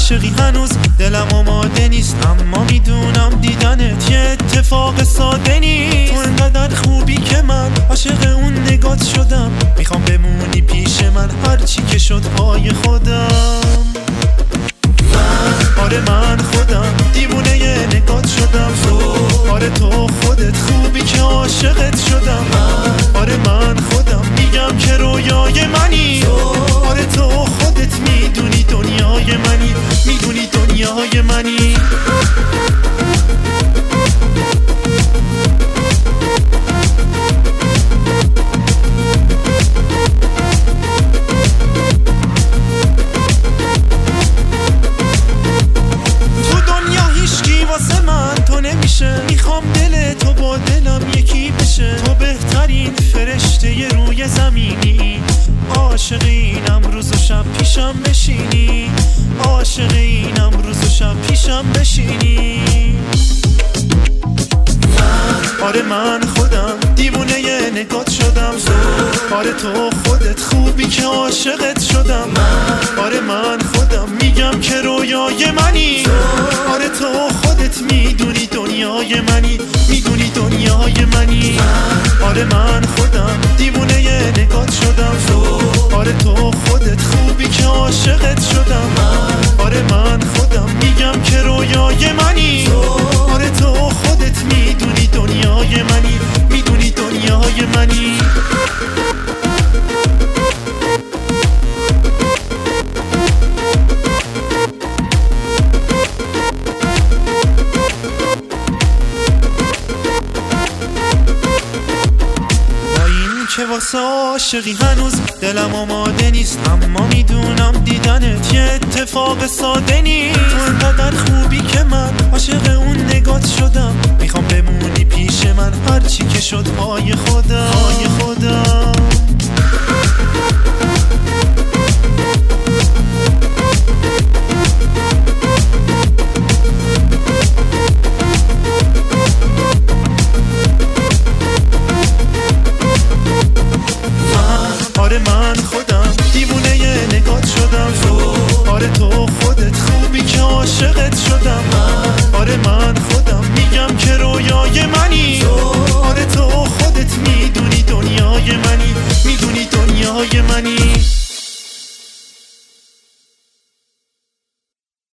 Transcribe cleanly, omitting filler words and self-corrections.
عاشقی هنوز دلم آماده نیست، اما میدونم دیدنت یه اتفاق ساده نیست. تو انقدر خوبی که من عاشق اون نگات شدم، میخوام بمونی پیش من هرچی که شد پای خودم. آره من خودم دیوونه ی نگات شدم. آره تو خودت خوبی که عاشقت شدم. آره من خودم میگم که رویای منی. آره تو خودت میدونی دنیای منی، میدونی دنیای منی. میخوام دل تو با دلم یکی بشه، تو بهترین فرشته ی روی زمینی. عاشق اینم روز و شب پیشم بشینی، عاشق اینم روز و شب پیشم بشینی. آره من خودم دیوونه ی نگات شدم. آره تو خودت خوبی که عاشقت شدم. آره من خودم میگم که رویای منی. آره تو خودت میدونی دنیای منی، میدونی دنیای منی. آره من خودم دیوونه ی نگات شدم. آره تو خودت خوبی که عاشقت شدم. آره من خودم میگم که رویای منی. آره تو خودت میدونی دنیای منی، میدونی دنیای منی. که واسه عاشقی هنوز دلم آماده نیست، اما میدونم دیدنت یه اتفاق ساده نیست. تو انقدر خوبی که من عاشق اون نگات شدم، میخوام بمونی پیش من هرچی که شد پای خودم، پای خودم. آره من خودم دیوونه ی نگات شدم. آره تو خودت خوبی که عاشقت شدم. آره من خودم میگم که رویای منی. آره تو خودت میدونی دنیای منی، میدونی دنیای منی.